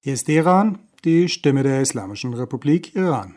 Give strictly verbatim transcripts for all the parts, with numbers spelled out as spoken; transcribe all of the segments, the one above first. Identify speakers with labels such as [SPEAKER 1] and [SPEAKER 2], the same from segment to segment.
[SPEAKER 1] Hier ist Teheran, die Stimme der Islamischen Republik Iran.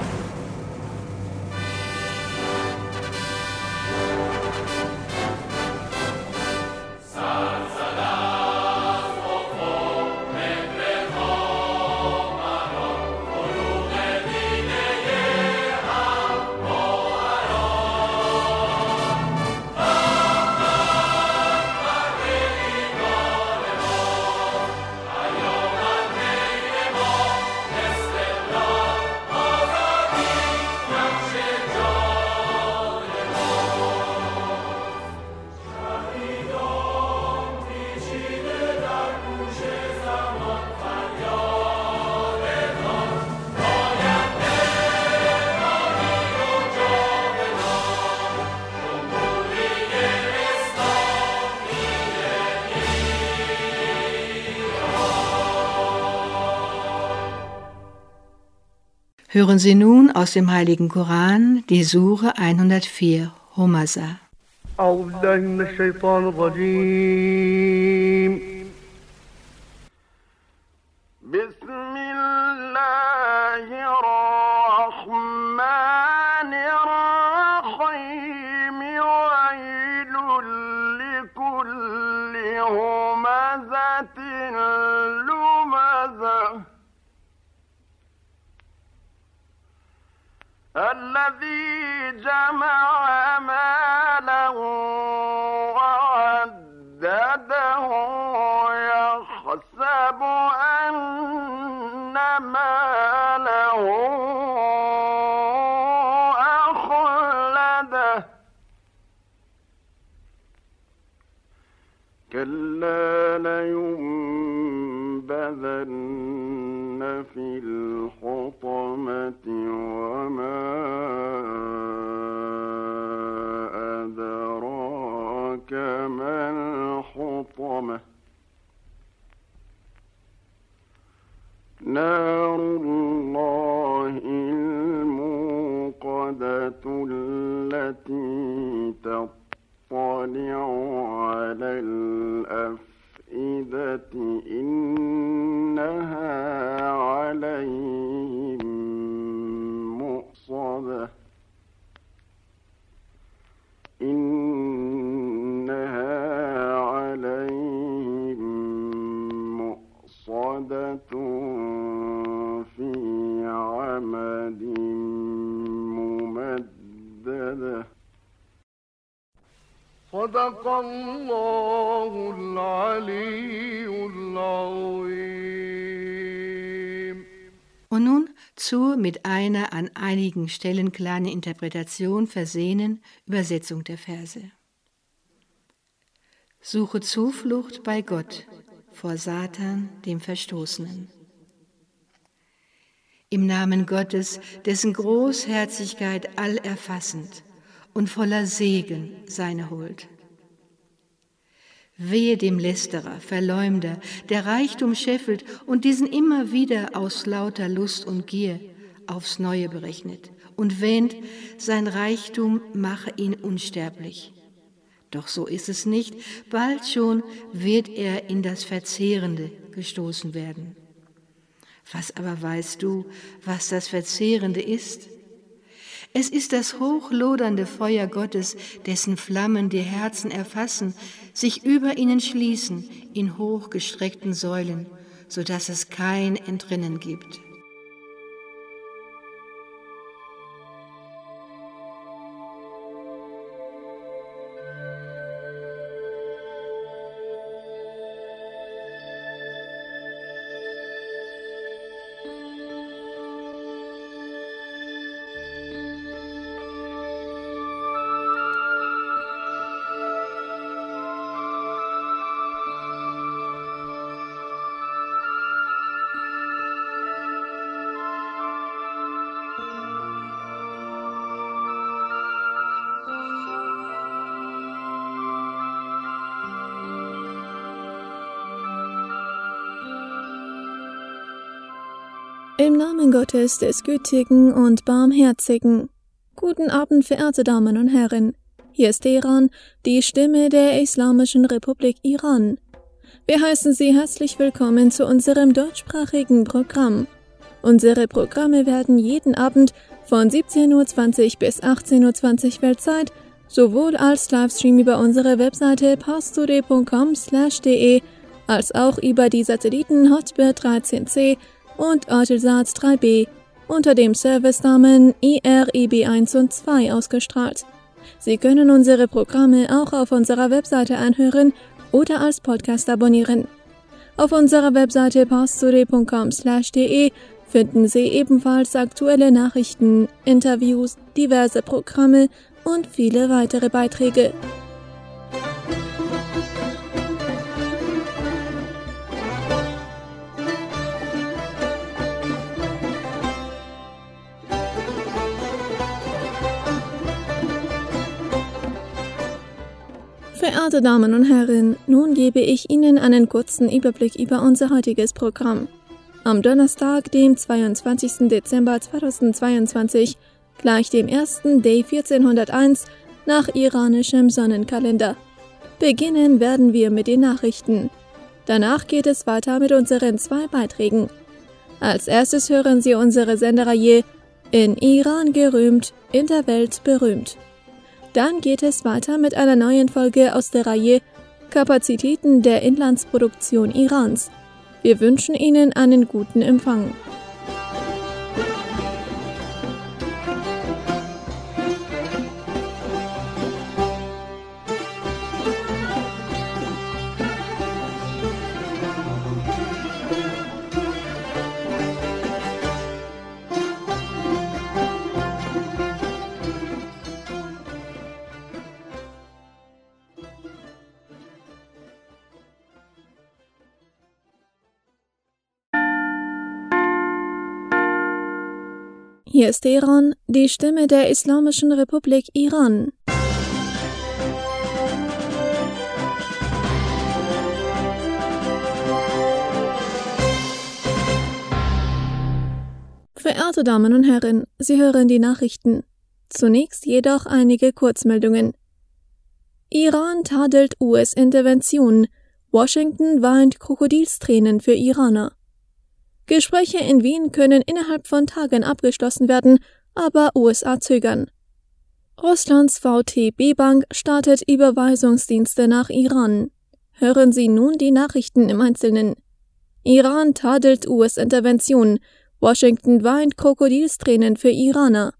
[SPEAKER 2] Hören Sie nun aus dem Heiligen Koran die Sure hundertvier, Humaza.
[SPEAKER 3] أعوذ بالله من الشيطان الرجيم بسم الله الرحمن الرحيم ويل لكل همزة لمزة الذي جمع ماله وعدده يحسب أن ماله أخلده كلا لينبذن في الحطمة وما أدراك ما الحطمة نار الله الموقدة التي تطلع على الأفئدة إنها عليهم مؤصدة إنها عليهم مؤصدة في عمد ممددة صدق الله العلي العظيم.
[SPEAKER 2] Und nun zur mit einer an einigen Stellen kleinen Interpretation versehenen Übersetzung der Verse. Suche Zuflucht bei Gott vor Satan, dem Verstoßenen. Im Namen Gottes, dessen Großherzigkeit allerfassend und voller Segen seine Huld. Wehe dem Lästerer, Verleumder, der Reichtum scheffelt und diesen immer wieder aus lauter Lust und Gier aufs Neue berechnet und wähnt, sein Reichtum mache ihn unsterblich. Doch so ist es nicht, bald schon wird er in das Verzehrende gestoßen werden. Was aber weißt du, was das Verzehrende ist? Es ist das hochlodernde Feuer Gottes, dessen Flammen die Herzen erfassen, sich über ihnen schließen in hochgestreckten Säulen, sodass es kein Entrinnen gibt.
[SPEAKER 4] Im Namen Gottes, des Gütigen und Barmherzigen. Guten Abend, verehrte Damen und Herren. Hier ist Teheran, die Stimme der Islamischen Republik Iran. Wir heißen Sie herzlich willkommen zu unserem deutschsprachigen Programm. Unsere Programme werden jeden Abend von siebzehn Uhr zwanzig bis achtzehn Uhr zwanzig Weltzeit sowohl als Livestream über unsere Webseite parstoday punkt com slash de als auch über die Satelliten Hotbird dreizehn C und Eutelsat drei B unter dem Servicenamen I R I B eins und zwei ausgestrahlt. Sie können unsere Programme auch auf unserer Webseite anhören oder als Podcast abonnieren. Auf unserer Webseite parstoday punkt com slash de finden Sie ebenfalls aktuelle Nachrichten, Interviews, diverse Programme und viele weitere Beiträge. Verehrte Damen und Herren, nun gebe ich Ihnen einen kurzen Überblick über unser heutiges Programm. Am Donnerstag, dem zweiundzwanzigsten Dezember zweitausendzweiundzwanzig, gleich dem ersten Day vierzehnhunderteins nach iranischem Sonnenkalender. Beginnen werden wir mit den Nachrichten. Danach geht es weiter mit unseren zwei Beiträgen. Als erstes hören Sie unsere Sendereihe In Iran gerühmt, in der Welt berühmt. Dann geht es weiter mit einer neuen Folge aus der Reihe Kapazitäten der Inlandsproduktion Irans. Wir wünschen Ihnen einen guten Empfang. Hier ist Teheran, die Stimme der Islamischen Republik Iran. Verehrte Damen und Herren, Sie hören die Nachrichten. Zunächst jedoch einige Kurzmeldungen. Iran tadelt U S-Intervention. Washington weint Krokodilstränen für Iraner. Gespräche in Wien können innerhalb von Tagen abgeschlossen werden, aber U S A zögern. Russlands V T B-Bank startet Überweisungsdienste nach Iran. Hören Sie nun die Nachrichten im Einzelnen. Iran tadelt U S-Intervention. Washington weint Krokodilstränen für Iraner.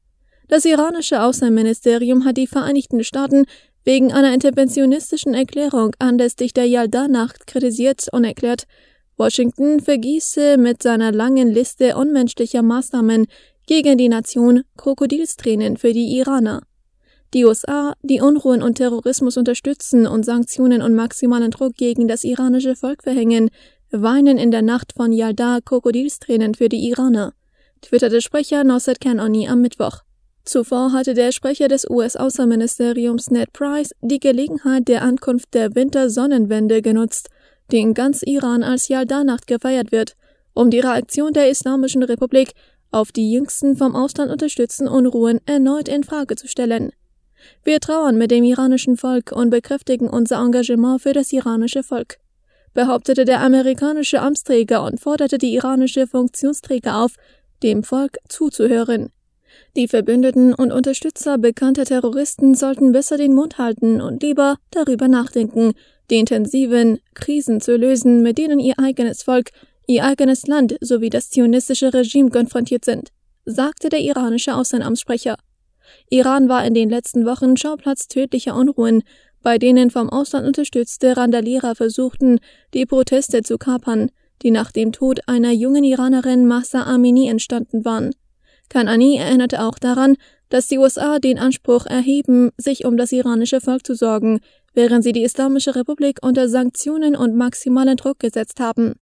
[SPEAKER 4] Das iranische Außenministerium hat die Vereinigten Staaten wegen einer interventionistischen Erklärung anlässlich der Yalda-Nacht kritisiert und erklärt, Washington vergieße mit seiner langen Liste unmenschlicher Maßnahmen gegen die Nation Krokodilstränen für die Iraner. Die U S A, die Unruhen und Terrorismus unterstützen und Sanktionen und maximalen Druck gegen das iranische Volk verhängen, weinen in der Nacht von Yalda Krokodilstränen für die Iraner, twitterte Sprecher Nosrat Kanani am Mittwoch. Zuvor hatte der Sprecher des U S-Außenministeriums Ned Price die Gelegenheit der Ankunft der Wintersonnenwende genutzt, die in ganz Iran als Yalda-Nacht gefeiert wird, um die Reaktion der Islamischen Republik auf die jüngsten vom Ausland unterstützten Unruhen erneut in Frage zu stellen. Wir trauern mit dem iranischen Volk und bekräftigen unser Engagement für das iranische Volk, behauptete der amerikanische Amtsträger und forderte die iranische Funktionsträger auf, dem Volk zuzuhören. Die Verbündeten und Unterstützer bekannter Terroristen sollten besser den Mund halten und lieber darüber nachdenken, die intensiven Krisen zu lösen, mit denen ihr eigenes Volk, ihr eigenes Land sowie das zionistische Regime konfrontiert sind, sagte der iranische Außenamtssprecher. Iran war in den letzten Wochen Schauplatz tödlicher Unruhen, bei denen vom Ausland unterstützte Randalierer versuchten, die Proteste zu kapern, die nach dem Tod einer jungen Iranerin Mahsa Amini entstanden waren. Kanani erinnerte auch daran, dass die U S A den Anspruch erheben, sich um das iranische Volk zu sorgen, während sie die Islamische Republik unter Sanktionen und maximalen Druck gesetzt haben.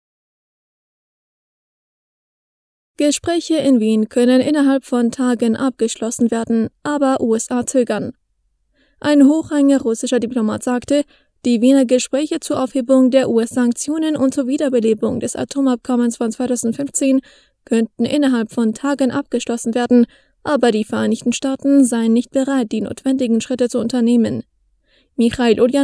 [SPEAKER 4] Gespräche in Wien können innerhalb von Tagen abgeschlossen werden, aber U S A zögern. Ein hochrangiger russischer Diplomat sagte, die Wiener Gespräche zur Aufhebung der U S-Sanktionen und zur Wiederbelebung des Atomabkommens von zweitausendfünfzehn könnten innerhalb von Tagen abgeschlossen werden, aber die Vereinigten Staaten seien nicht bereit, die notwendigen Schritte zu unternehmen. Michail Ulyanov,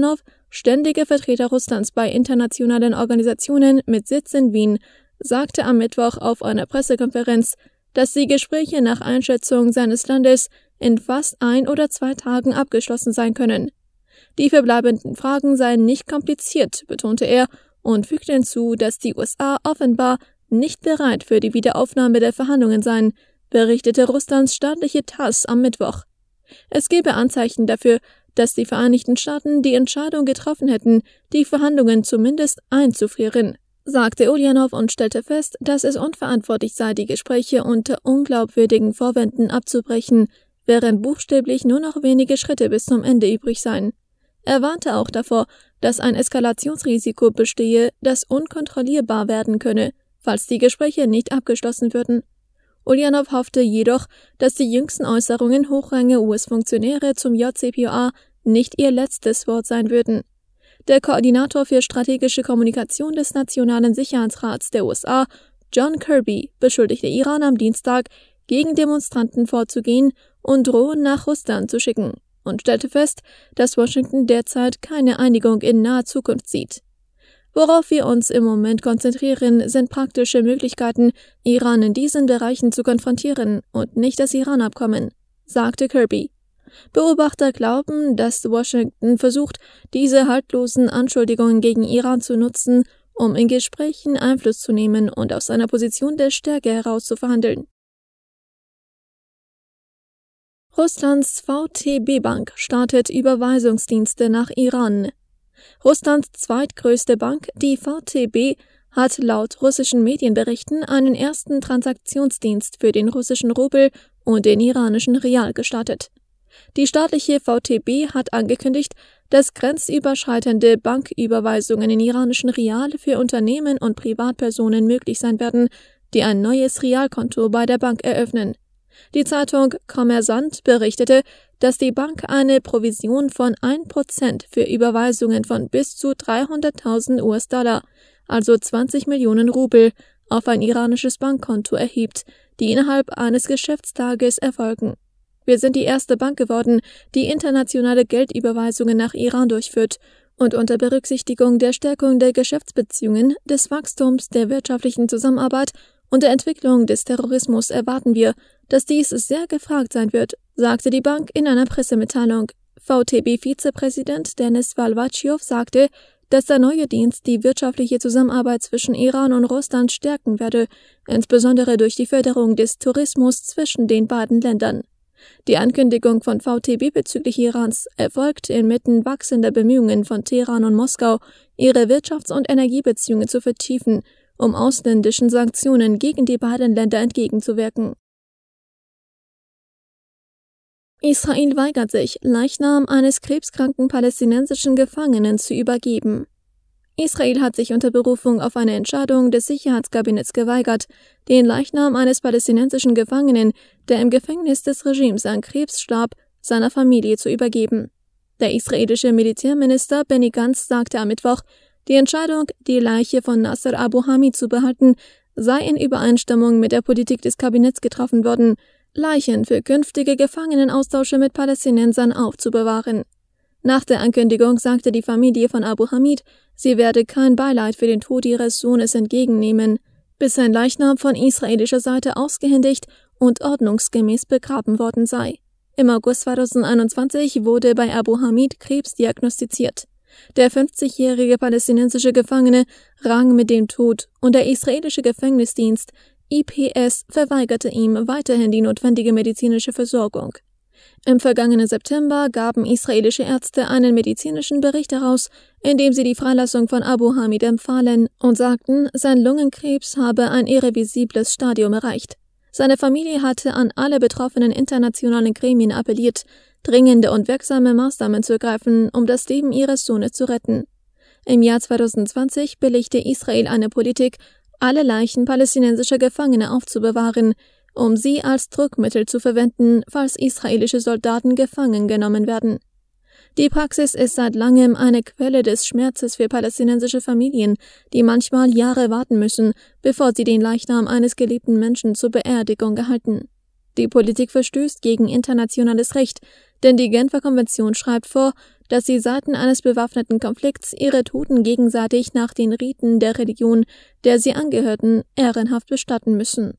[SPEAKER 4] ständige Vertreter Russlands bei internationalen Organisationen mit Sitz in Wien, sagte am Mittwoch auf einer Pressekonferenz, dass die Gespräche nach Einschätzung seines Landes in fast ein oder zwei Tagen abgeschlossen sein können. Die verbleibenden Fragen seien nicht kompliziert, betonte er und fügte hinzu, dass die U S A offenbar nicht bereit für die Wiederaufnahme der Verhandlungen seien, berichtete Russlands staatliche TASS am Mittwoch. Es gebe Anzeichen dafür, dass die Vereinigten Staaten die Entscheidung getroffen hätten, die Verhandlungen zumindest einzufrieren, sagte Ulyanov und stellte fest, dass es unverantwortlich sei, die Gespräche unter unglaubwürdigen Vorwänden abzubrechen, während buchstäblich nur noch wenige Schritte bis zum Ende übrig seien. Er warnte auch davor, dass ein Eskalationsrisiko bestehe, das unkontrollierbar werden könne, falls die Gespräche nicht abgeschlossen würden. Ulyanov hoffte jedoch, dass die jüngsten Äußerungen hochrangiger U S-Funktionäre zum J C P O A nicht ihr letztes Wort sein würden. Der Koordinator für strategische Kommunikation des Nationalen Sicherheitsrats der U S A, John Kirby, beschuldigte Iran am Dienstag, gegen Demonstranten vorzugehen und Drohnen nach Russland zu schicken, und stellte fest, dass Washington derzeit keine Einigung in naher Zukunft sieht. Worauf wir uns im Moment konzentrieren, sind praktische Möglichkeiten, Iran in diesen Bereichen zu konfrontieren und nicht das Iran-Abkommen, sagte Kirby. Beobachter glauben, dass Washington versucht, diese haltlosen Anschuldigungen gegen Iran zu nutzen, um in Gesprächen Einfluss zu nehmen und aus einer Position der Stärke heraus zu verhandeln. Russlands V T B-Bank startet Überweisungsdienste nach Iran. Russlands zweitgrößte Bank, die V T B, hat laut russischen Medienberichten einen ersten Transaktionsdienst für den russischen Rubel und den iranischen Rial gestartet. Die staatliche V T B hat angekündigt, dass grenzüberschreitende Banküberweisungen in iranischen Rial für Unternehmen und Privatpersonen möglich sein werden, die ein neues Rialkonto bei der Bank eröffnen. Die Zeitung Kommersant berichtete, dass die Bank eine Provision von ein Prozent für Überweisungen von bis zu dreihunderttausend U S-Dollar, also zwanzig Millionen Rubel, auf ein iranisches Bankkonto erhebt, die innerhalb eines Geschäftstages erfolgen. Wir sind die erste Bank geworden, die internationale Geldüberweisungen nach Iran durchführt, und unter Berücksichtigung der Stärkung der Geschäftsbeziehungen, des Wachstums der wirtschaftlichen Zusammenarbeit und der Entwicklung des Terrorismus erwarten wir, dass dies sehr gefragt sein wird, sagte die Bank in einer Pressemitteilung. V T B-Vizepräsident Denis Valvatschiow sagte, dass der neue Dienst die wirtschaftliche Zusammenarbeit zwischen Iran und Russland stärken werde, insbesondere durch die Förderung des Tourismus zwischen den beiden Ländern. Die Ankündigung von V T B bezüglich Irans erfolgt inmitten wachsender Bemühungen von Teheran und Moskau, ihre Wirtschafts- und Energiebeziehungen zu vertiefen, um ausländischen Sanktionen gegen die beiden Länder entgegenzuwirken. Israel weigert sich, Leichnam eines krebskranken palästinensischen Gefangenen zu übergeben. Israel hat sich unter Berufung auf eine Entscheidung des Sicherheitskabinetts geweigert, den Leichnam eines palästinensischen Gefangenen, der im Gefängnis des Regimes an Krebs starb, seiner Familie zu übergeben. Der israelische Militärminister Benny Gantz sagte am Mittwoch, die Entscheidung, die Leiche von Nasser Abu Hamid zu behalten, sei in Übereinstimmung mit der Politik des Kabinetts getroffen worden, Leichen für künftige Gefangenenaustausche mit Palästinensern aufzubewahren. Nach der Ankündigung sagte die Familie von Abu Hamid, sie werde kein Beileid für den Tod ihres Sohnes entgegennehmen, bis sein Leichnam von israelischer Seite ausgehändigt und ordnungsgemäß begraben worden sei. Im August zweitausendeinundzwanzig wurde bei Abu Hamid Krebs diagnostiziert. Der fünfzigjährige palästinensische Gefangene rang mit dem Tod und der israelische Gefängnisdienst I P S verweigerte ihm weiterhin die notwendige medizinische Versorgung. Im vergangenen September gaben israelische Ärzte einen medizinischen Bericht heraus, in dem sie die Freilassung von Abu Hamid empfahlen und sagten, sein Lungenkrebs habe ein irreversibles Stadium erreicht. Seine Familie hatte an alle betroffenen internationalen Gremien appelliert, dringende und wirksame Maßnahmen zu ergreifen, um das Leben ihres Sohnes zu retten. Im Jahr zweitausendzwanzig billigte Israel eine Politik, alle Leichen palästinensischer Gefangene aufzubewahren, um sie als Druckmittel zu verwenden, falls israelische Soldaten gefangen genommen werden. Die Praxis ist seit langem eine Quelle des Schmerzes für palästinensische Familien, die manchmal Jahre warten müssen, bevor sie den Leichnam eines geliebten Menschen zur Beerdigung erhalten. Die Politik verstößt gegen internationales Recht, denn die Genfer Konvention schreibt vor, dass die Seiten eines bewaffneten Konflikts ihre Toten gegenseitig nach den Riten der Religion, der sie angehörten, ehrenhaft bestatten müssen.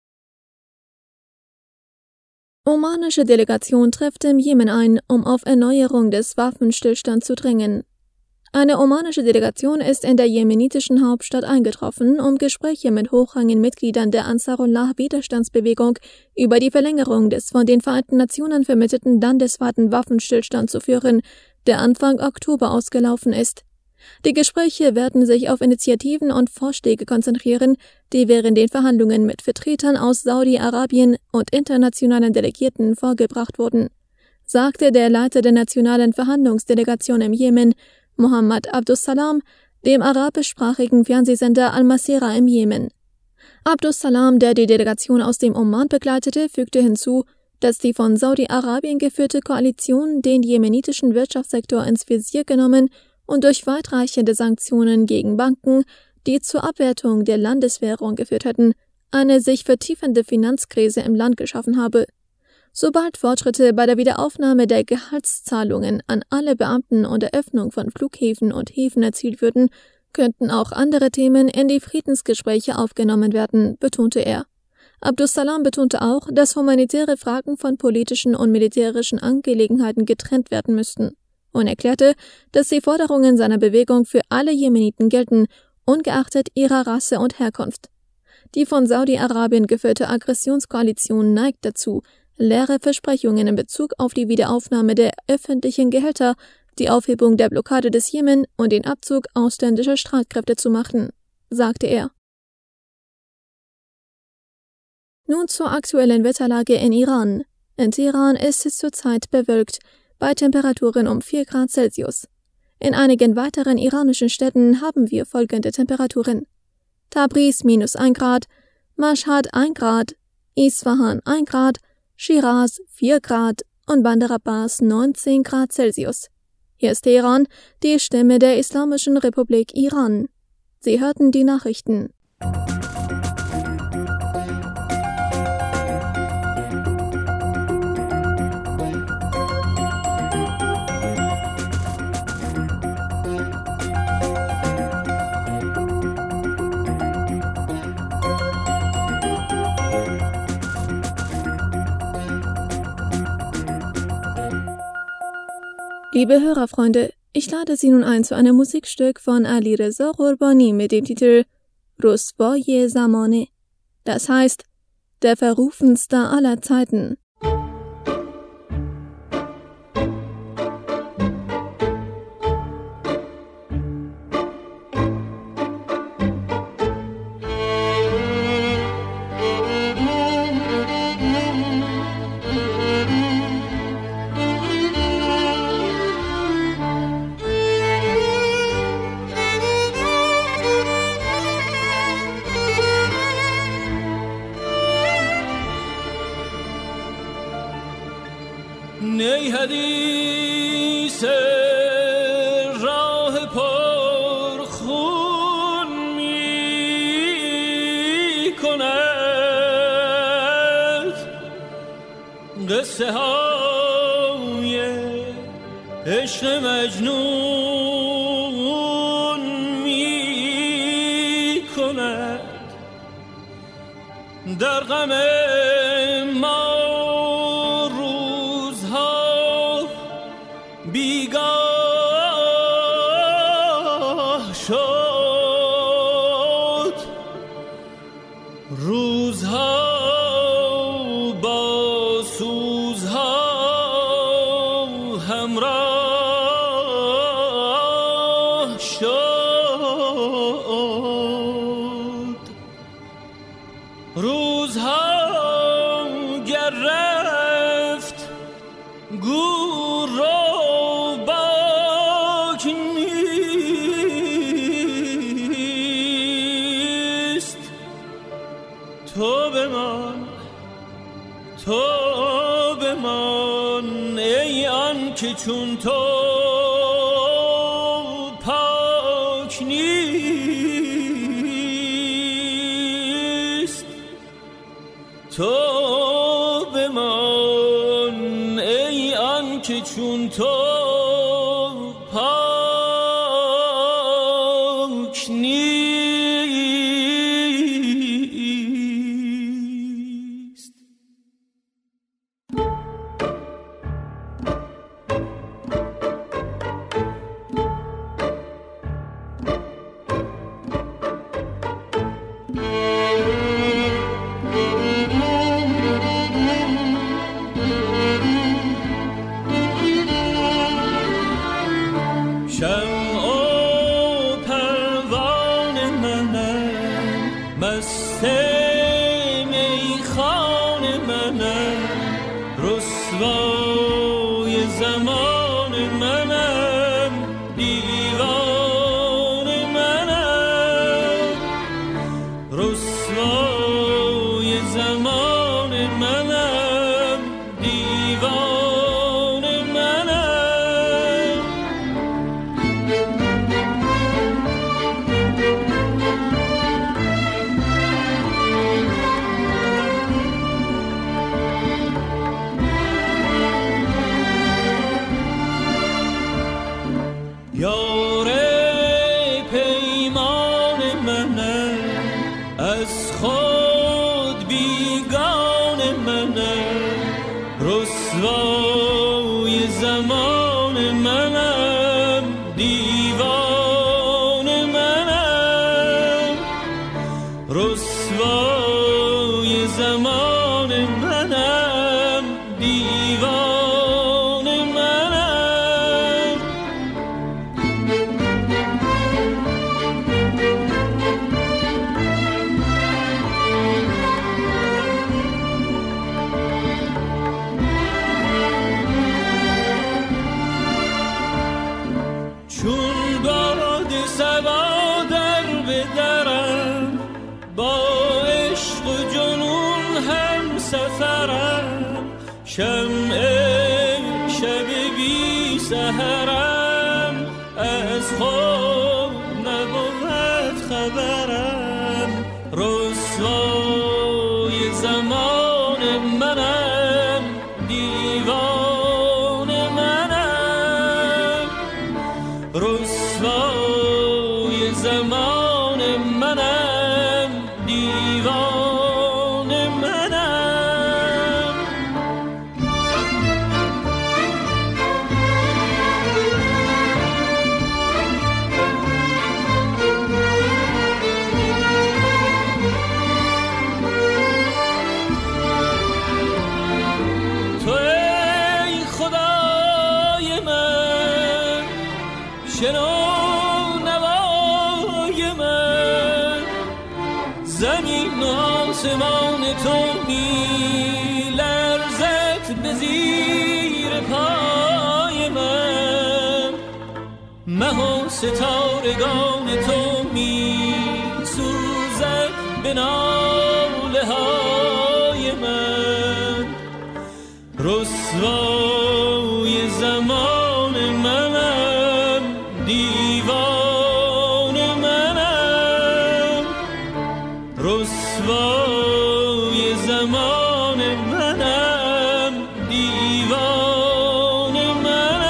[SPEAKER 4] Omanische Delegation trifft im Jemen ein, um auf Erneuerung des Waffenstillstands zu drängen. Eine omanische Delegation ist in der jemenitischen Hauptstadt eingetroffen, um Gespräche mit hochrangigen Mitgliedern der Ansarullah-Widerstandsbewegung über die Verlängerung des von den Vereinten Nationen vermittelten landesweiten Waffenstillstands zu führen, der Anfang Oktober ausgelaufen ist. Die Gespräche werden sich auf Initiativen und Vorschläge konzentrieren, die während den Verhandlungen mit Vertretern aus Saudi-Arabien und internationalen Delegierten vorgebracht wurden, sagte der Leiter der nationalen Verhandlungsdelegation im Jemen, Mohammed Abdussalam, dem arabischsprachigen Fernsehsender Al-Masira im Jemen. Abdussalam, der die Delegation aus dem Oman begleitete, fügte hinzu, dass die von Saudi-Arabien geführte Koalition den jemenitischen Wirtschaftssektor ins Visier genommen und durch weitreichende Sanktionen gegen Banken, die zur Abwertung der Landeswährung geführt hätten, eine sich vertiefende Finanzkrise im Land geschaffen habe. Sobald Fortschritte bei der Wiederaufnahme der Gehaltszahlungen an alle Beamten und der Öffnung von Flughäfen und Häfen erzielt würden, könnten auch andere Themen in die Friedensgespräche aufgenommen werden, betonte er. Abdussalam betonte auch, dass humanitäre Fragen von politischen und militärischen Angelegenheiten getrennt werden müssten und erklärte, dass die Forderungen seiner Bewegung für alle Jemeniten gelten, ungeachtet ihrer Rasse und Herkunft. Die von Saudi-Arabien geführte Aggressionskoalition neigt dazu, leere Versprechungen in Bezug auf die Wiederaufnahme der öffentlichen Gehälter, die Aufhebung der Blockade des Jemen und den Abzug ausländischer Streitkräfte zu machen, sagte er. Nun zur aktuellen Wetterlage in Iran. In Teheran ist es zurzeit bewölkt, bei Temperaturen um vier Grad Celsius. In einigen weiteren iranischen Städten haben wir folgende Temperaturen: Tabriz minus ein Grad, Mashhad ein Grad, Isfahan ein Grad, Shiraz vier Grad und Bandar Abbas neunzehn Grad Celsius. Hier ist Teheran, die Stimme der Islamischen Republik Iran. Sie hörten die Nachrichten. Liebe Hörerfreunde, ich lade Sie nun ein zu einem Musikstück von Ali Reza Ghorbani mit dem Titel Ruswaye Zamane. Das heißt, der verrufenste aller Zeiten.
[SPEAKER 5] نی حدیث راه پرخون می کند قصه های عشق مجنون می کند در غم ما بیگاه شد روزها با سوزها همراه شد روزها گر رفت گور را تو بمان تو بمان ای آن که چون تو پاک نیست تو بمان ای آن که چون تو ستارگان تو می سوزد به ناله های من، رسوای زمان منم، دیوان منم، رسوای زمان منم، دیوان منم.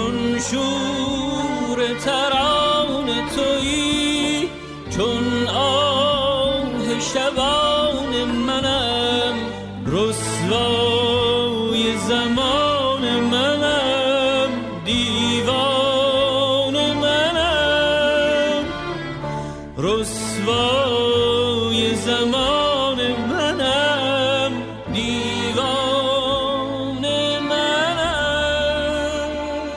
[SPEAKER 5] چون شور ترانه تویی، چون آه شبان منم، رسوای زمان منم، دیوان منم، رسوای زمان منم، دیوان منم.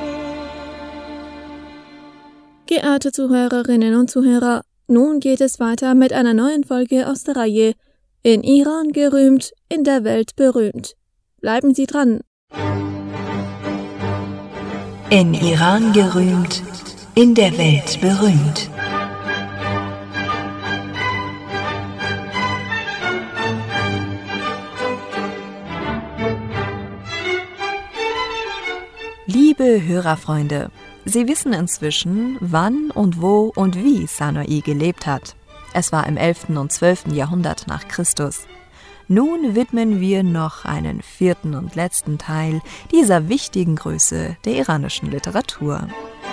[SPEAKER 4] Geehrte Zuhörerinnen und Zuhörer, nun geht es weiter mit einer neuen Folge aus der Reihe In Iran gerühmt, in der Welt berühmt. Bleiben Sie dran.
[SPEAKER 6] In Iran gerühmt, in der Welt berühmt. Liebe Hörerfreunde, Sie wissen inzwischen, wann und wo und wie Sanoi gelebt hat. Es war im elften und zwölften Jahrhundert nach Christus. Nun widmen wir noch einen vierten und letzten Teil dieser wichtigen Größe der iranischen Literatur.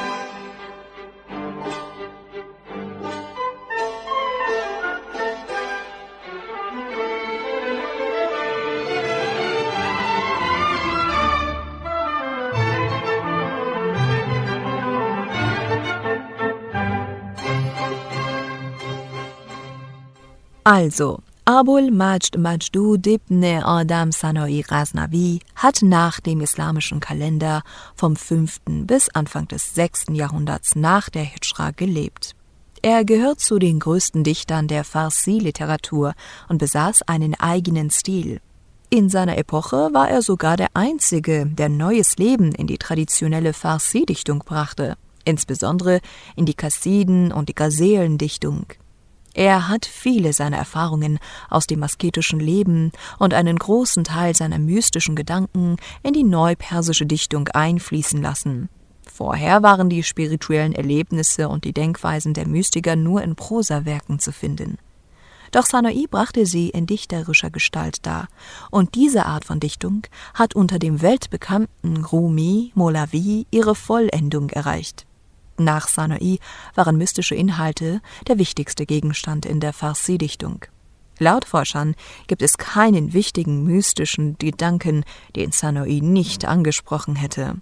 [SPEAKER 6] Also, Abul Majd Majdud ibn Adam Sanoi Ghaznavi hat nach dem islamischen Kalender vom fünften bis Anfang des sechsten Jahrhunderts nach der Hijra gelebt. Er gehört zu den größten Dichtern der Farsi-Literatur und besaß einen eigenen Stil. In seiner Epoche war er sogar der Einzige, der neues Leben in die traditionelle Farsi-Dichtung brachte, insbesondere in die Qassiden und die Gazelendichtung. Er hat viele seiner Erfahrungen aus dem asketischen Leben und einen großen Teil seiner mystischen Gedanken in die neupersische Dichtung einfließen lassen. Vorher waren die spirituellen Erlebnisse und die Denkweisen der Mystiker nur in Prosawerken zu finden. Doch Sanoi brachte sie in dichterischer Gestalt dar, und diese Art von Dichtung hat unter dem weltbekannten Rumi Molavi ihre Vollendung erreicht. Nach Sanoi waren mystische Inhalte der wichtigste Gegenstand in der Farsi-Dichtung. Laut Forschern gibt es keinen wichtigen mystischen Gedanken, den Sanoi nicht angesprochen hätte.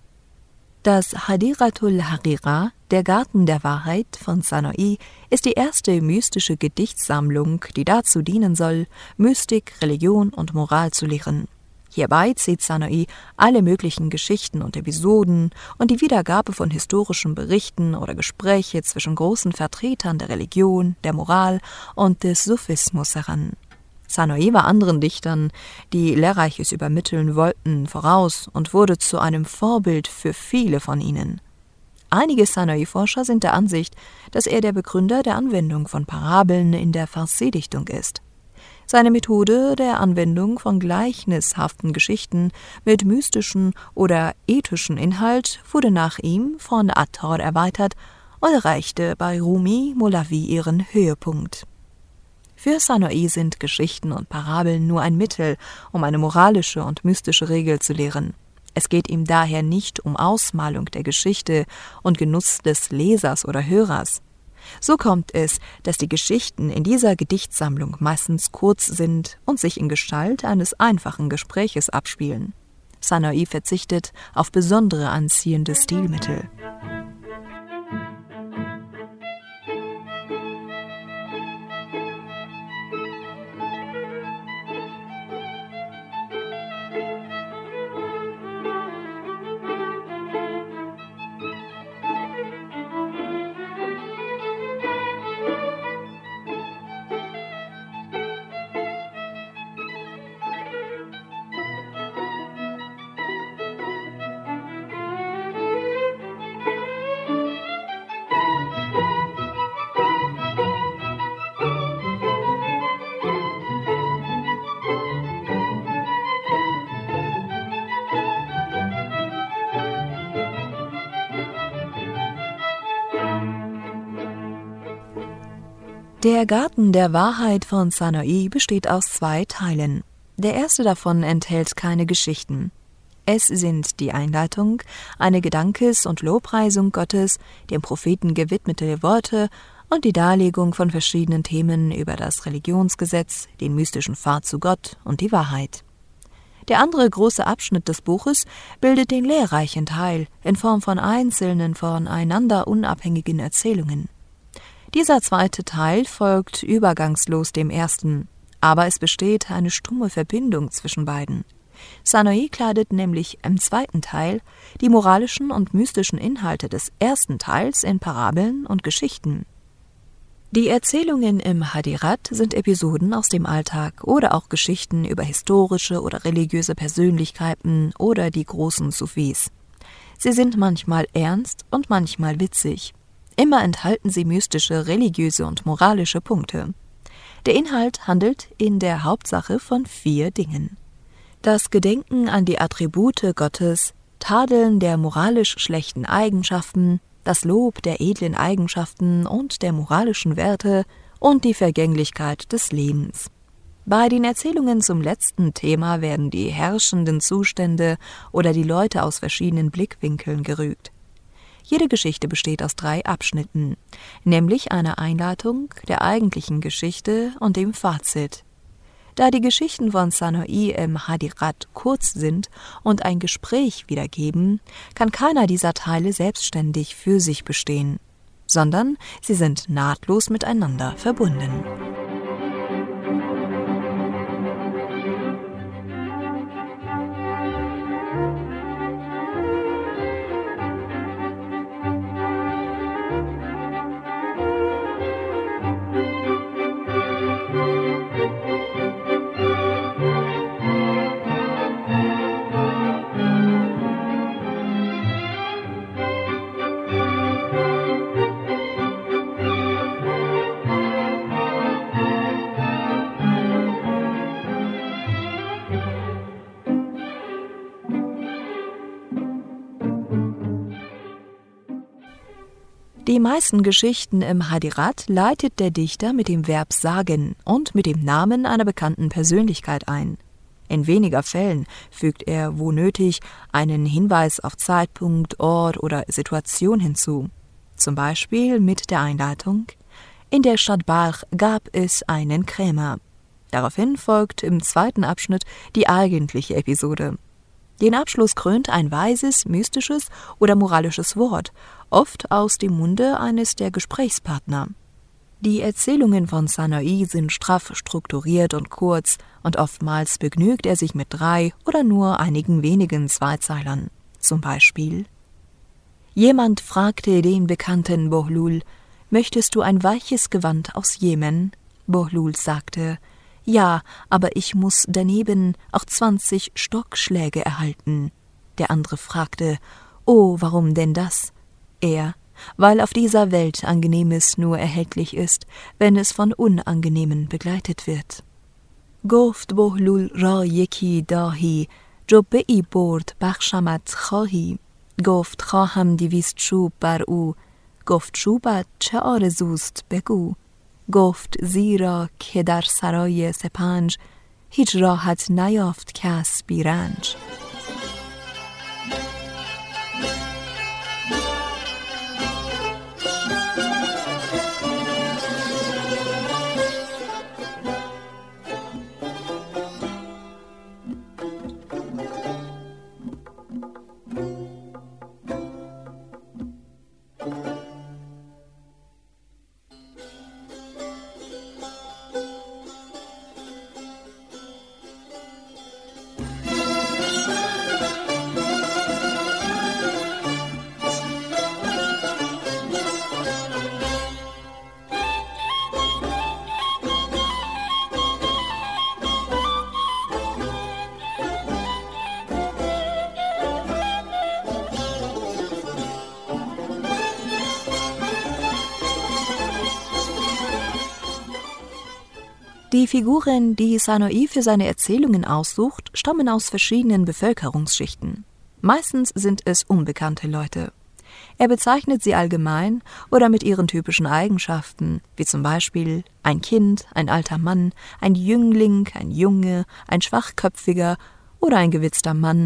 [SPEAKER 6] Das Hadiratul Harira, der Garten der Wahrheit von Sanoi, ist die erste mystische Gedichtsammlung, die dazu dienen soll, Mystik, Religion und Moral zu lehren. Hierbei zieht Sanoi alle möglichen Geschichten und Episoden und die Wiedergabe von historischen Berichten oder Gespräche zwischen großen Vertretern der Religion, der Moral und des Sufismus heran. Sanoi war anderen Dichtern, die Lehrreiches übermitteln wollten, voraus und wurde zu einem Vorbild für viele von ihnen. Einige Sanoi-Forscher sind der Ansicht, dass er der Begründer der Anwendung von Parabeln in der Farsi-Dichtung ist. Seine Methode der Anwendung von gleichnishaften Geschichten mit mystischem oder ethischem Inhalt wurde nach ihm von Attar erweitert und erreichte bei Rumi Molavi ihren Höhepunkt. Für Sanoi sind Geschichten und Parabeln nur ein Mittel, um eine moralische und mystische Regel zu lehren. Es geht ihm daher nicht um Ausmalung der Geschichte und Genuss des Lesers oder Hörers. So kommt es, dass die Geschichten in dieser Gedichtsammlung meistens kurz sind und sich in Gestalt eines einfachen Gespräches abspielen. Sanoi verzichtet auf besondere anziehende Stilmittel. Der Garten der Wahrheit von Sanoi besteht aus zwei Teilen. Der erste davon enthält keine Geschichten. Es sind die Einleitung, eine Gedankes- und Lobpreisung Gottes, dem Propheten gewidmete Worte und die Darlegung von verschiedenen Themen über das Religionsgesetz, den mystischen Pfad zu Gott und die Wahrheit. Der andere große Abschnitt des Buches bildet den lehrreichen Teil in Form von einzelnen, voneinander unabhängigen Erzählungen. Dieser zweite Teil folgt übergangslos dem ersten, aber es besteht eine stumme Verbindung zwischen beiden. Sanoi kleidet nämlich im zweiten Teil die moralischen und mystischen Inhalte des ersten Teils in Parabeln und Geschichten. Die Erzählungen im Hadirat sind Episoden aus dem Alltag oder auch Geschichten über historische oder religiöse Persönlichkeiten oder die großen Sufis. Sie sind manchmal ernst und manchmal witzig. Immer enthalten sie mystische, religiöse und moralische Punkte. Der Inhalt handelt in der Hauptsache von vier Dingen: Das Gedenken an die Attribute Gottes, Tadeln der moralisch schlechten Eigenschaften, das Lob der edlen Eigenschaften und der moralischen Werte und die Vergänglichkeit des Lebens. Bei den Erzählungen zum letzten Thema werden die herrschenden Zustände oder die Leute aus verschiedenen Blickwinkeln gerügt. Jede Geschichte besteht aus drei Abschnitten, nämlich einer Einleitung, der eigentlichen Geschichte und dem Fazit. Da die Geschichten von Sanoi im Hadirat kurz sind und ein Gespräch wiedergeben, kann keiner dieser Teile selbstständig für sich bestehen, sondern sie sind nahtlos miteinander verbunden. Die meisten Geschichten im Hadirat leitet der Dichter mit dem Verb sagen und mit dem Namen einer bekannten Persönlichkeit ein. In weniger Fällen fügt er, wo nötig, einen Hinweis auf Zeitpunkt, Ort oder Situation hinzu. Zum Beispiel mit der Einleitung: In der Stadt Balch gab es einen Krämer. Daraufhin folgt im zweiten Abschnitt die eigentliche Episode. Den Abschluss krönt ein weises, mystisches oder moralisches Wort, oft aus dem Munde eines der Gesprächspartner. Die Erzählungen von Sanoi sind straff strukturiert und kurz, und oftmals begnügt er sich mit drei oder nur einigen wenigen Zweizeilern. Zum Beispiel: Jemand fragte den Bekannten Bohlul: Möchtest du ein weiches Gewand aus Jemen? Bohlul sagte: Ja, aber ich muss daneben auch zwanzig Stockschläge erhalten. Der andere fragte: Oh, warum denn das? Er: Weil auf dieser Welt Angenehmes nur erhältlich ist, wenn es von Unangenehmen begleitet wird. Goft Bohlul ra yeki dahi, jo bei bord bakhshamat khahi. Goft khaham divist shub bar u, goft shubat che arezust begu. گفت زیرا که در سرای سپنج هیچ راحت نیافت کس بی رنج. Die Figuren, die Sanoi für seine Erzählungen aussucht, stammen aus verschiedenen Bevölkerungsschichten. Meistens sind es unbekannte Leute. Er bezeichnet sie allgemein oder mit ihren typischen Eigenschaften, wie zum Beispiel ein Kind, ein alter Mann, ein Jüngling, ein Junge, ein Schwachköpfiger oder ein gewitzter Mann,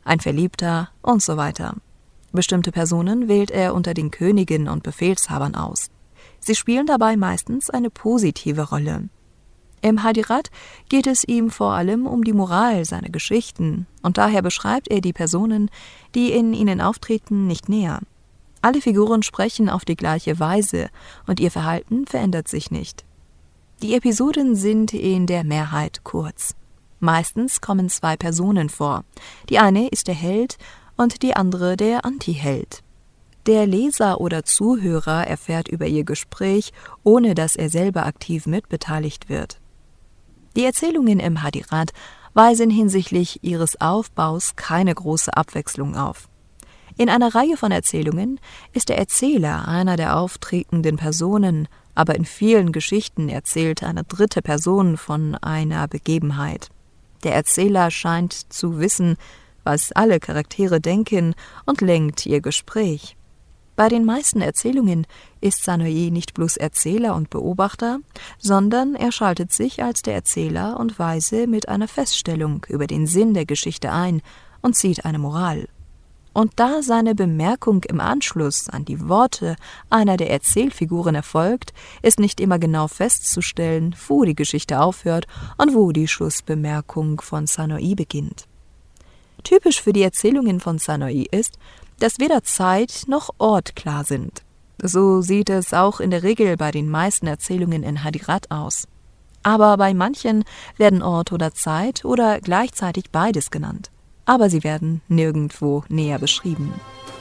[SPEAKER 6] ein Verliebter und so weiter. Bestimmte Personen wählt er unter den Königen und Befehlshabern aus. Sie spielen dabei meistens eine positive Rolle. Im Hadirat geht es ihm vor allem um die Moral seiner Geschichten und daher beschreibt er die Personen, die in ihnen auftreten, nicht näher. Alle Figuren sprechen auf die gleiche Weise und ihr Verhalten verändert sich nicht. Die Episoden sind in der Mehrheit kurz. Meistens kommen zwei Personen vor. Die eine ist der Held und die andere der Antiheld. Der Leser oder Zuhörer erfährt über ihr Gespräch, ohne dass er selber aktiv mitbeteiligt wird. Die Erzählungen im Hadirat weisen hinsichtlich ihres Aufbaus keine große Abwechslung auf. In einer Reihe von Erzählungen ist der Erzähler einer der auftretenden Personen, aber in vielen Geschichten erzählt eine dritte Person von einer Begebenheit. Der Erzähler scheint zu wissen, was alle Charaktere denken und lenkt ihr Gespräch. Bei den meisten Erzählungen ist Sanoi nicht bloß Erzähler und Beobachter, sondern er schaltet sich als der Erzähler und weise mit einer Feststellung über den Sinn der Geschichte ein und zieht eine Moral. Und da seine Bemerkung im Anschluss an die Worte einer der Erzählfiguren erfolgt, ist nicht immer genau festzustellen, wo die Geschichte aufhört und wo die Schlussbemerkung von Sanoi beginnt. Typisch für die Erzählungen von Sanoi ist, dass weder Zeit noch Ort klar sind. So sieht es auch in der Regel bei den meisten Erzählungen in Hadirat aus. Aber bei manchen werden Ort oder Zeit oder gleichzeitig beides genannt. Aber sie werden nirgendwo näher beschrieben.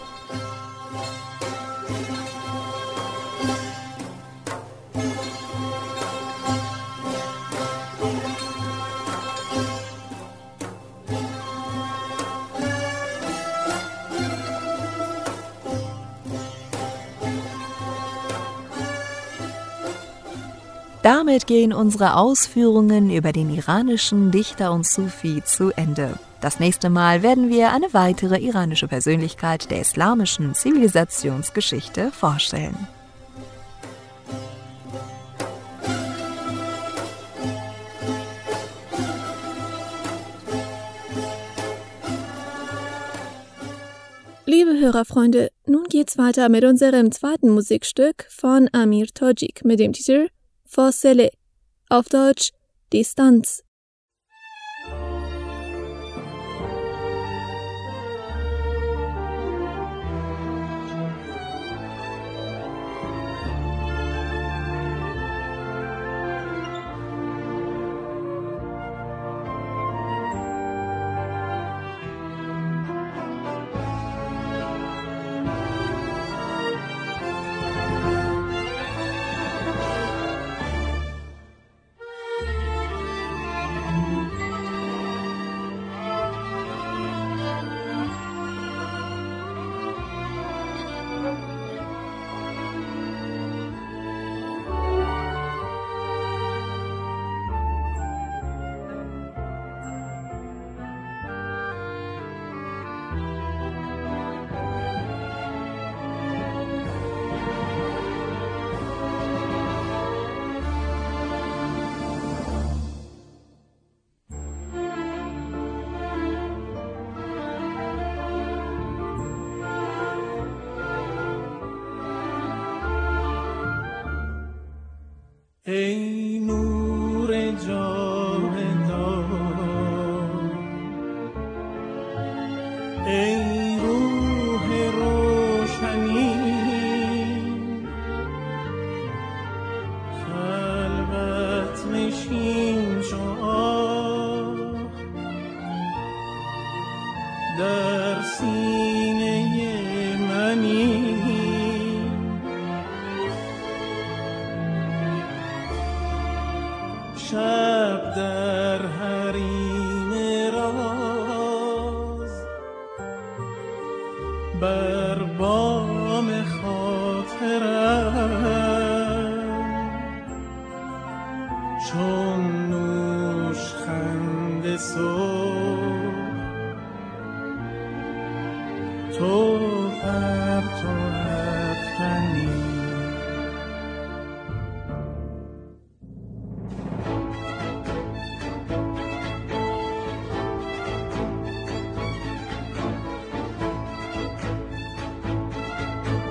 [SPEAKER 6] Damit gehen unsere Ausführungen über den iranischen Dichter und Sufi zu Ende. Das nächste Mal werden wir eine weitere iranische Persönlichkeit der islamischen Zivilisationsgeschichte vorstellen.
[SPEAKER 4] Liebe Hörerfreunde, nun geht's weiter mit unserem zweiten Musikstück von Amir Tojik mit dem Titel Fasele, auf Deutsch Distanz.
[SPEAKER 5] ای نور جاودان ای روح روشنی خلوت نشین شاه در سینه منی شب در حریم راز بر بام خاطرم چون نوشخند صبح تو پرتو افکنی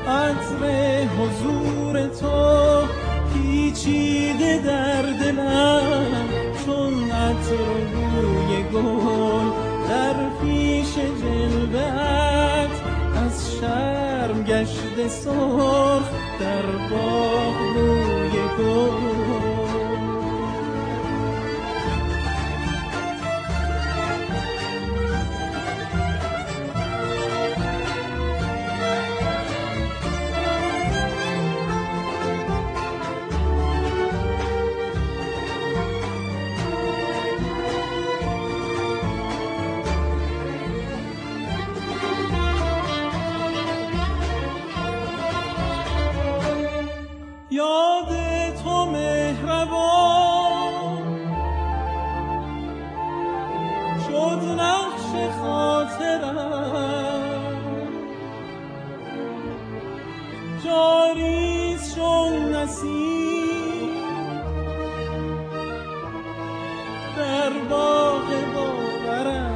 [SPEAKER 5] عطر حضور تو پیچیده در دلم چون عطر بوی گل در پیش جلوه‌ات از شرم گشته سرخ در باغ بوی گل. یاد تو مهربان شد نقش خاطرم جاریست چون نسیم در باغ باورم.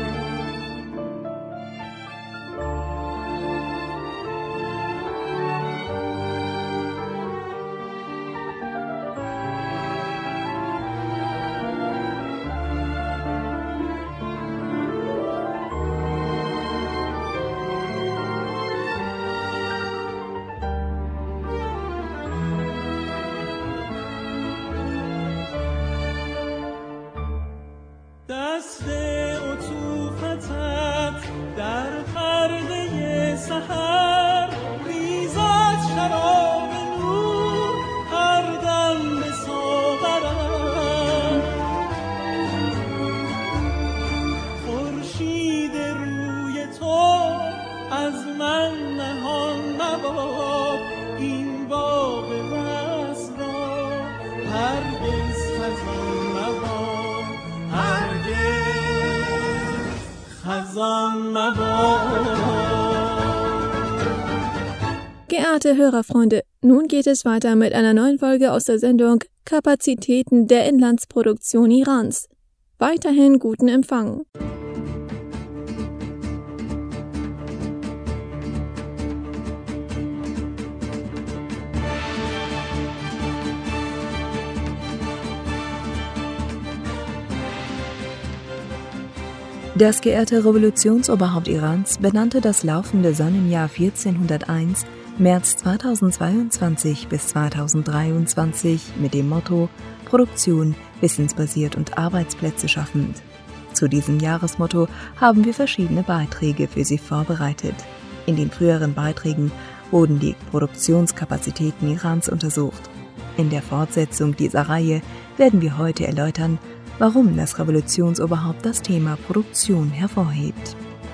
[SPEAKER 5] دست عطوفتت در پرده سحر ریزد شراب نور هر دم به ساغرم. خورشید روی تو از من نهان مباد این باغ وصل را هرگز خزان مباد.
[SPEAKER 4] Geehrte Hörerfreunde, nun geht es weiter mit einer neuen Folge aus der Sendung Kapazitäten der Inlandsproduktion Irans. Weiterhin guten Empfang.
[SPEAKER 6] Das geehrte Revolutionsoberhaupt Irans benannte das laufende Sonnenjahr vierzehnhunderteins, März zweitausendzweiundzwanzig bis zweitausenddreiundzwanzig mit dem Motto Produktion, wissensbasiert und Arbeitsplätze schaffend. Zu diesem Jahresmotto haben wir verschiedene Beiträge für Sie vorbereitet. In den früheren Beiträgen wurden die Produktionskapazitäten Irans untersucht. In der Fortsetzung dieser Reihe werden wir heute erläutern, warum das Revolutionsoberhaupt das Thema Produktion hervorhebt.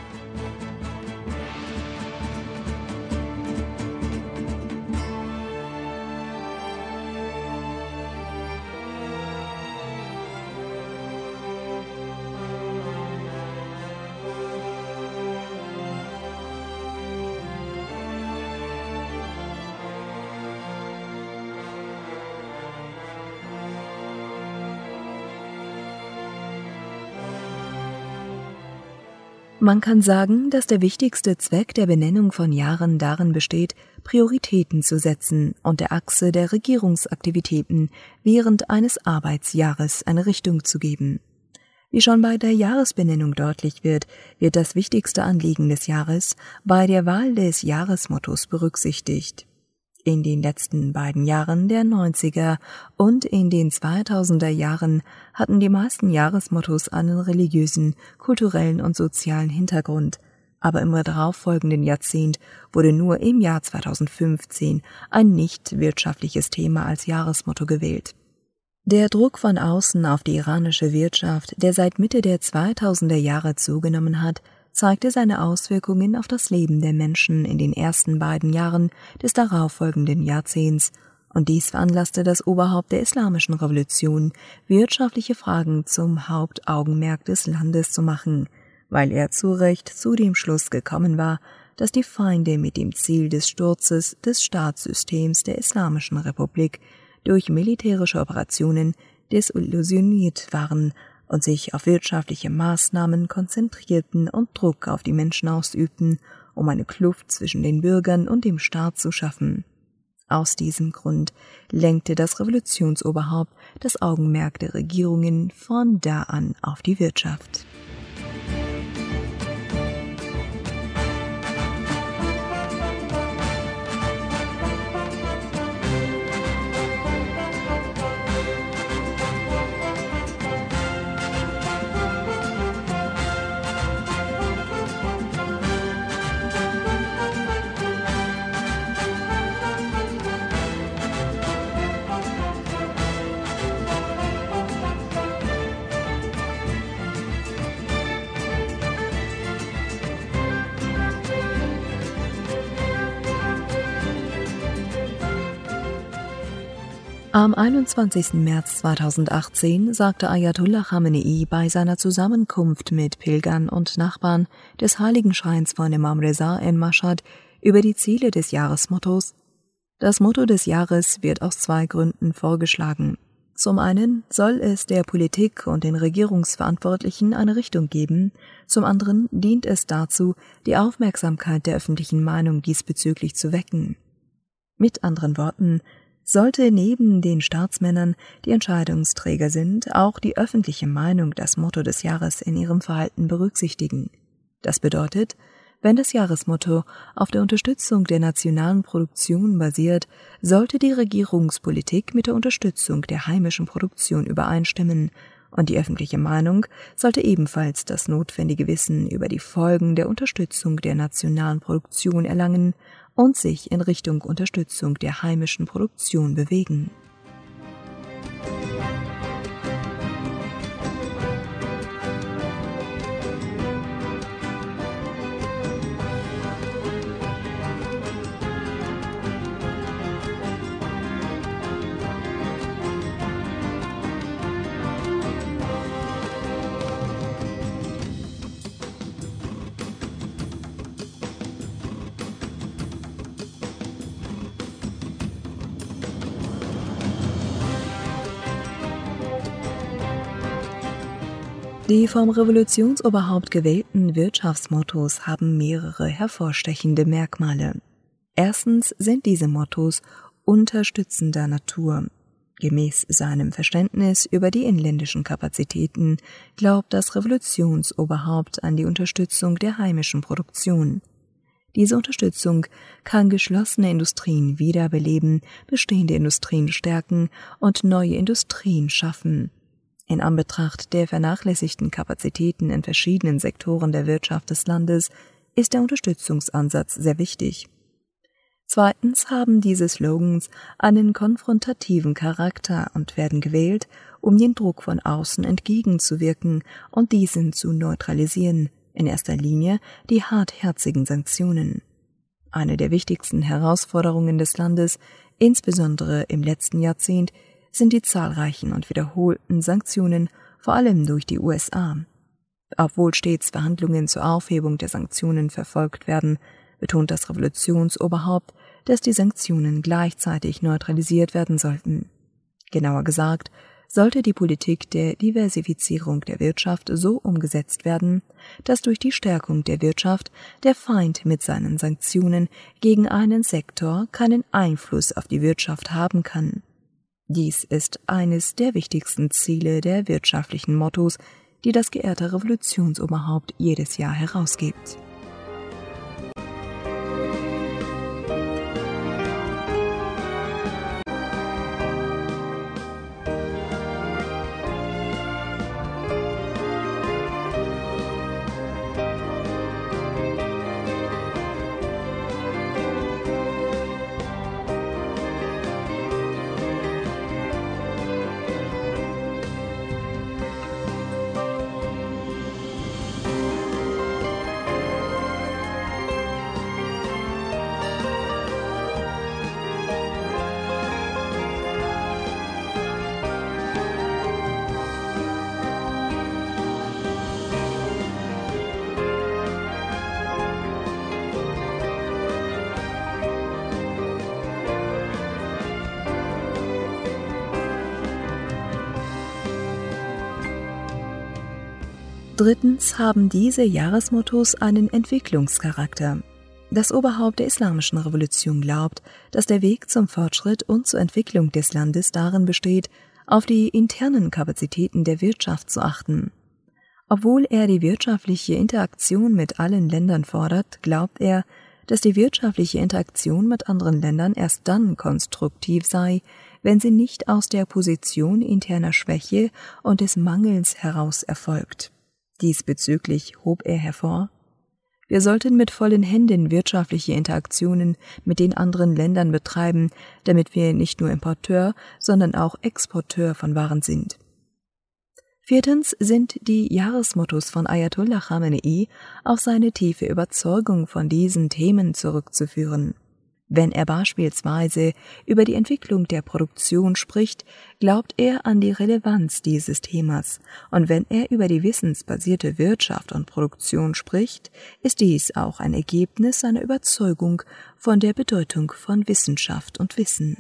[SPEAKER 6] Man kann sagen, dass der wichtigste Zweck der Benennung von Jahren darin besteht, Prioritäten zu setzen und der Achse der Regierungsaktivitäten während eines Arbeitsjahres eine Richtung zu geben. Wie schon bei der Jahresbenennung deutlich wird, wird das wichtigste Anliegen des Jahres bei der Wahl des Jahresmottos berücksichtigt. In den letzten beiden Jahren der neunziger und in den zweitausender Jahren hatten die meisten Jahresmottos einen religiösen, kulturellen und sozialen Hintergrund, aber im darauffolgenden Jahrzehnt wurde nur im Jahr zweitausendfünfzehn ein nicht wirtschaftliches Thema als Jahresmotto gewählt. Der Druck von außen auf die iranische Wirtschaft, der seit Mitte der zweitausender Jahre zugenommen hat, zeigte seine Auswirkungen auf das Leben der Menschen in den ersten beiden Jahren des darauffolgenden Jahrzehnts, und dies veranlasste das Oberhaupt der Islamischen Revolution, wirtschaftliche Fragen zum Hauptaugenmerk des Landes zu machen, weil er zu Recht zu dem Schluss gekommen war, dass die Feinde mit dem Ziel des Sturzes des Staatssystems der Islamischen Republik durch militärische Operationen desillusioniert waren und sich auf wirtschaftliche Maßnahmen konzentrierten und Druck auf die Menschen ausübten, um eine Kluft zwischen den Bürgern und dem Staat zu schaffen. Aus diesem Grund lenkte das Revolutionsoberhaupt das Augenmerk der Regierungen von da an auf die Wirtschaft. Am einundzwanzigsten März zweitausendachtzehn sagte Ayatollah Khamenei bei seiner Zusammenkunft mit Pilgern und Nachbarn des Heiligenschreins von Imam Reza in Mashhad über die Ziele des Jahresmottos: Das Motto des Jahres wird aus zwei Gründen vorgeschlagen. Zum einen soll es der Politik und den Regierungsverantwortlichen eine Richtung geben, zum anderen dient es dazu, die Aufmerksamkeit der öffentlichen Meinung diesbezüglich zu wecken. Mit anderen Worten, sollte neben den Staatsmännern, die Entscheidungsträger sind, auch die öffentliche Meinung das Motto des Jahres in ihrem Verhalten berücksichtigen. Das bedeutet, wenn das Jahresmotto auf der Unterstützung der nationalen Produktion basiert, sollte die Regierungspolitik mit der Unterstützung der heimischen Produktion übereinstimmen, und die öffentliche Meinung sollte ebenfalls das notwendige Wissen über die Folgen der Unterstützung der nationalen Produktion erlangen und sich in Richtung Unterstützung der heimischen Produktion bewegen. Die vom Revolutionsoberhaupt gewählten Wirtschaftsmottos haben mehrere hervorstechende Merkmale. Erstens sind diese Mottos unterstützender Natur. Gemäß seinem Verständnis über die inländischen Kapazitäten glaubt das Revolutionsoberhaupt an die Unterstützung der heimischen Produktion. Diese Unterstützung kann geschlossene Industrien wiederbeleben, bestehende Industrien stärken und neue Industrien schaffen. In Anbetracht der vernachlässigten Kapazitäten in verschiedenen Sektoren der Wirtschaft des Landes ist der Unterstützungsansatz sehr wichtig. Zweitens haben diese Slogans einen konfrontativen Charakter und werden gewählt, um den Druck von außen entgegenzuwirken und diesen zu neutralisieren, in erster Linie die hartherzigen Sanktionen. Eine der wichtigsten Herausforderungen des Landes, insbesondere im letzten Jahrzehnt, sind die zahlreichen und wiederholten Sanktionen, vor allem durch die U S A. Obwohl stets Verhandlungen zur Aufhebung der Sanktionen verfolgt werden, betont das Revolutionsoberhaupt, dass die Sanktionen gleichzeitig neutralisiert werden sollten. Genauer gesagt, sollte die Politik der Diversifizierung der Wirtschaft so umgesetzt werden, dass durch die Stärkung der Wirtschaft der Feind mit seinen Sanktionen gegen einen Sektor keinen Einfluss auf die Wirtschaft haben kann. Dies ist eines der wichtigsten Ziele der wirtschaftlichen Mottos, die das geehrte Revolutionsoberhaupt jedes Jahr herausgibt. Drittens haben diese Jahresmottos einen Entwicklungscharakter. Das Oberhaupt der Islamischen Revolution glaubt, dass der Weg zum Fortschritt und zur Entwicklung des Landes darin besteht, auf die internen Kapazitäten der Wirtschaft zu achten. Obwohl er die wirtschaftliche Interaktion mit allen Ländern fordert, glaubt er, dass die wirtschaftliche Interaktion mit anderen Ländern erst dann konstruktiv sei, wenn sie nicht aus der Position interner Schwäche und des Mangels heraus erfolgt. Diesbezüglich hob er hervor: Wir sollten mit vollen Händen wirtschaftliche Interaktionen mit den anderen Ländern betreiben, damit wir nicht nur Importeur, sondern auch Exporteur von Waren sind. Viertens sind die Jahresmottos von Ayatollah Khamenei auf seine tiefe Überzeugung von diesen Themen zurückzuführen. Wenn er beispielsweise über die Entwicklung der Produktion spricht, glaubt er an die Relevanz dieses Themas, und wenn er über die wissensbasierte Wirtschaft und Produktion spricht, ist dies auch ein Ergebnis seiner Überzeugung von der Bedeutung von Wissenschaft und Wissen.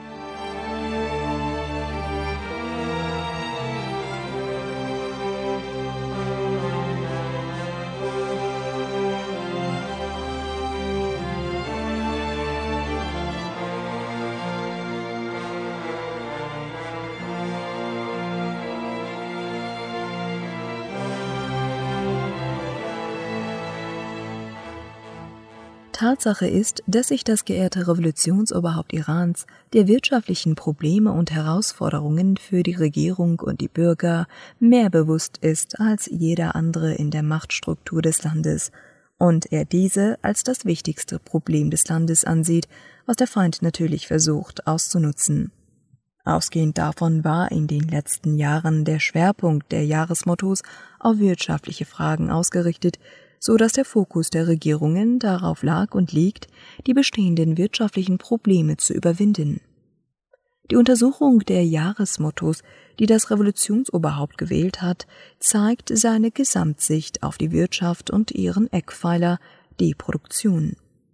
[SPEAKER 6] Tatsache ist, dass sich das geehrte Revolutionsoberhaupt Irans der wirtschaftlichen Probleme und Herausforderungen für die Regierung und die Bürger mehr bewusst ist als jeder andere in der Machtstruktur des Landes und er diese als das wichtigste Problem des Landes ansieht, was der Feind natürlich versucht auszunutzen. Ausgehend davon war in den letzten Jahren der Schwerpunkt der Jahresmottos auf wirtschaftliche Fragen ausgerichtet, so dass der Fokus der Regierungen darauf lag und liegt, die bestehenden wirtschaftlichen Probleme zu überwinden. Die Untersuchung der Jahresmottos, die das Revolutionsoberhaupt gewählt hat, zeigt seine Gesamtsicht auf die Wirtschaft und ihren Eckpfeiler, die Produktion.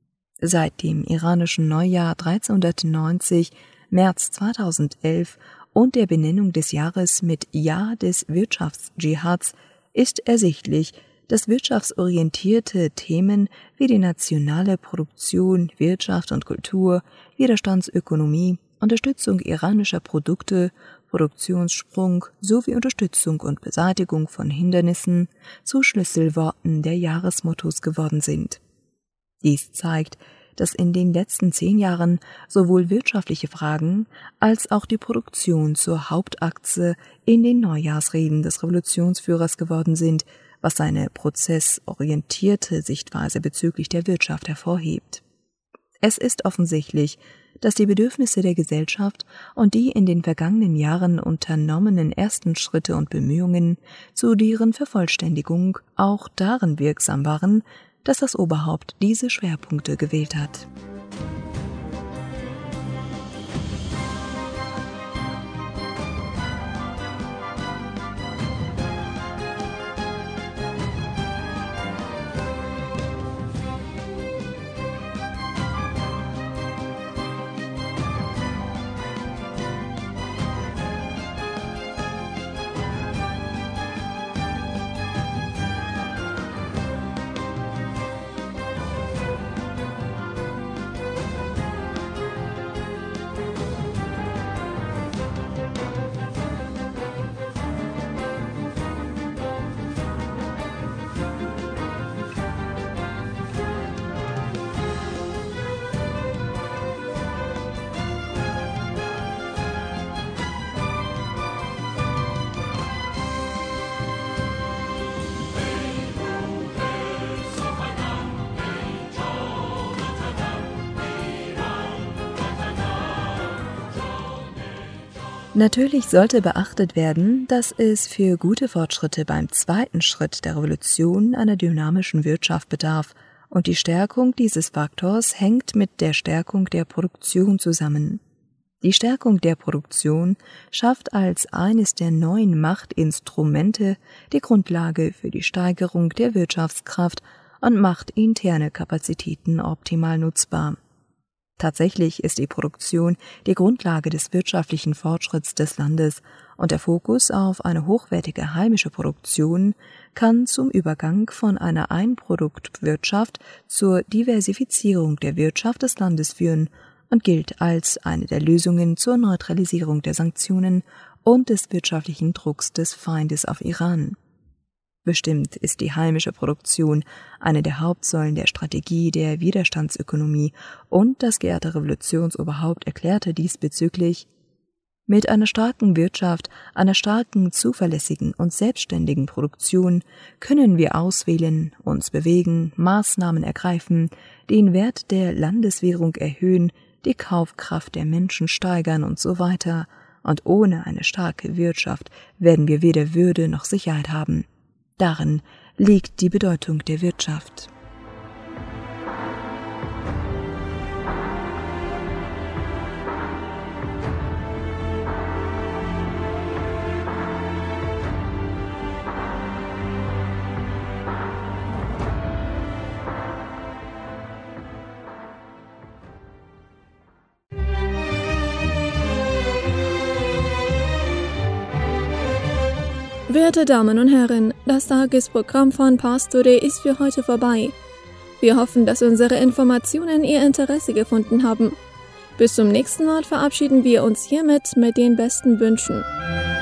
[SPEAKER 6] Seit dem iranischen Neujahr dreizehnhundertneunzig, März zweitausendelf und der Benennung des Jahres mit Jahr des Wirtschaftsdschihads ist ersichtlich, dass wirtschaftsorientierte Themen wie die nationale Produktion, Wirtschaft und Kultur, Widerstandsökonomie, Unterstützung iranischer Produkte, Produktionssprung sowie Unterstützung und Beseitigung von Hindernissen zu Schlüsselworten der Jahresmottos geworden sind. Dies zeigt, dass in den letzten zehn Jahren sowohl wirtschaftliche Fragen als auch die Produktion zur Hauptachse in den Neujahrsreden des Revolutionsführers geworden sind, was seine prozessorientierte Sichtweise bezüglich der Wirtschaft hervorhebt. Es ist offensichtlich, dass die Bedürfnisse der Gesellschaft und die in den vergangenen Jahren unternommenen ersten Schritte und Bemühungen zu deren Vervollständigung auch darin wirksam waren, dass das Oberhaupt diese Schwerpunkte gewählt hat. Natürlich sollte beachtet werden, dass es für gute Fortschritte beim zweiten Schritt der Revolution einer dynamischen Wirtschaft bedarf, und die Stärkung dieses Faktors hängt mit der Stärkung der Produktion zusammen. Die Stärkung der Produktion schafft als eines der neuen Machtinstrumente die Grundlage für die Steigerung der Wirtschaftskraft und macht interne Kapazitäten optimal nutzbar. Tatsächlich ist die Produktion die Grundlage des wirtschaftlichen Fortschritts des Landes und der Fokus auf eine hochwertige heimische Produktion kann zum Übergang von einer Einproduktwirtschaft zur Diversifizierung der Wirtschaft des Landes führen und gilt als eine der Lösungen zur Neutralisierung der Sanktionen und des wirtschaftlichen Drucks des Feindes auf Iran. Bestimmt ist die heimische Produktion eine der Hauptsäulen der Strategie der Widerstandsökonomie und das geehrte Revolutionsoberhaupt erklärte diesbezüglich: Mit einer starken Wirtschaft, einer starken, zuverlässigen und selbstständigen Produktion können wir auswählen, uns bewegen, Maßnahmen ergreifen, den Wert der Landeswährung erhöhen, die Kaufkraft der Menschen steigern und so weiter. Und ohne eine starke Wirtschaft werden wir weder Würde noch Sicherheit haben. Darin liegt die Bedeutung der Wirtschaft.
[SPEAKER 4] Werte Damen und Herren, das Tagesprogramm von Pars Today ist für heute vorbei. Wir hoffen, dass unsere Informationen Ihr Interesse gefunden haben. Bis zum nächsten Mal verabschieden wir uns hiermit mit den besten Wünschen.